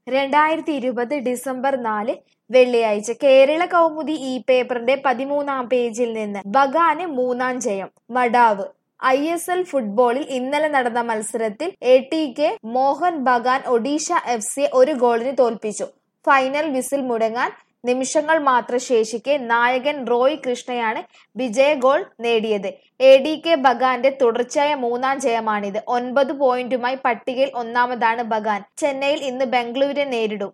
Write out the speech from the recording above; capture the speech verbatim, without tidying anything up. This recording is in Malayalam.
രണ്ടായിരത്തി ഇരുപത് ഡിസംബർ നാല് വെള്ളിയാഴ്ച കേരള കൗമുദി ഈ പേപ്പറിന്റെ പതിമൂന്നാം പേജിൽ നിന്ന് ബഗാന് മൂന്നാം ജയം. മഡാവ് ഐ എസ് എൽ ഫുട്ബോളിൽ ഇന്നലെ നടന്ന മത്സരത്തിൽ A T K Mohun Bagan Odisha F സിയെ ഒരു ഗോളിന് തോൽപ്പിച്ചു. ഫൈനൽ വിസിൽ മുഴങ്ങാൻ നിമിഷങ്ങൾ മാത്രം ശേഷിക്കെ നായകൻ റോയ് കൃഷ്ണയാണ് വിജയ ഗോൾ നേടിയത്. എ ഡി കെ ബഗാന്റെ തുടർച്ചയായ മൂന്നാം ജയമാണിത്. ഒൻപത് പോയിന്റുമായി പട്ടികയിൽ ഒന്നാമതാണ് ബഗാൻ. ചെന്നൈയിൽ ഇന്ന് ബംഗളൂരുവിനെ നേരിടും.